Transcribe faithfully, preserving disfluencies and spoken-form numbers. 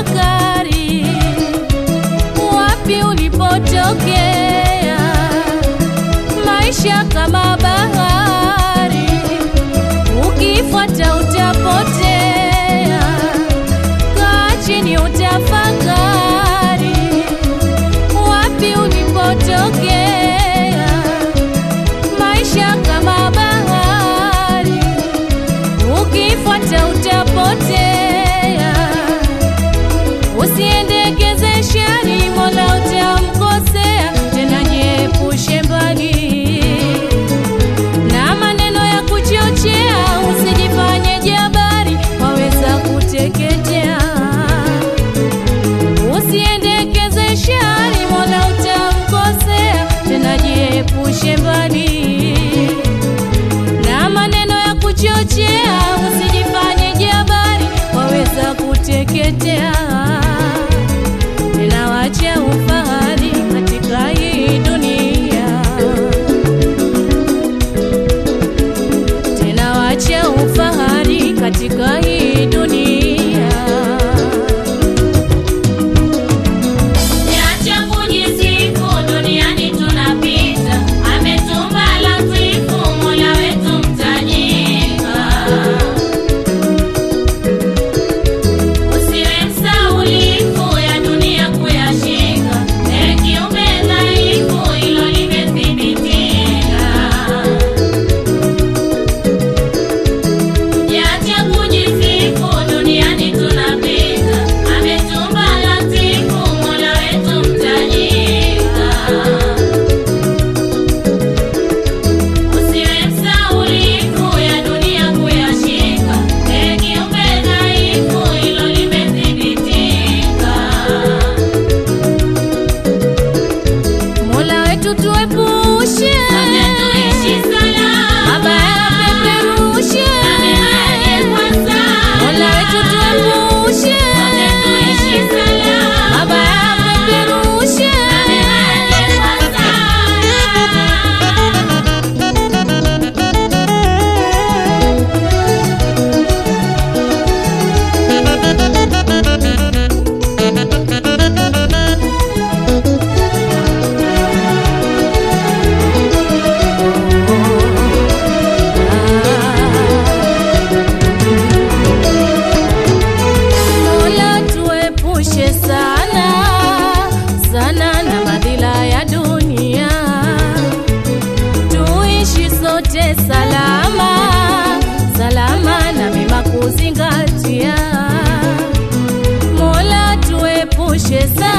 utafakari wapi ulipotokea. Maisha kama bahari, ukifuata utapotea. Kaa chini utafakari wapi ulipotokea. Maisha kama bahari, ukifuata utapotea. Usiendekeze shari, Mola utamkosea. Tena jiepushe mbali na maneno ya kuchochea. Usijifanye jabari, waweza kuteketea. Usiendekeze shari, Mola utamkosea. Tena jiepushe mbali na maneno ya kuchochea. Usijifanye jabari, waweza kuteketea. Tena wacha ufahari katika hii dunia. Tena wacha ufahari katika hii dunia. Niacha kujisifu, duniani tunapita. Ametumba latifu, Mola wetu mtajika. Usiwe msaulifu ya dunia kuyashika. Ee kiumbe dhaifu, hilo limethibitika. Niacha kujisifu, duniani tunapita. Ametumba latifu, Mola wetu mtajika. Usiwe msaulifu ya dunia kuyashika. Ee kiumbe dhaifu, hilo limethibitika. Mola wetu tuepushe Sote tuishi salama, mabaya peperushe. na mema yaje kwa sana. Mola wetu tuepushe Sote tuishi salama, mabaya peperushe. na mema yaje kwa sana. Mola tuepushe sana sana na madhila ya dunia. Tuishi sote salama salama na mema kuzingatia. Mola tuepushe sana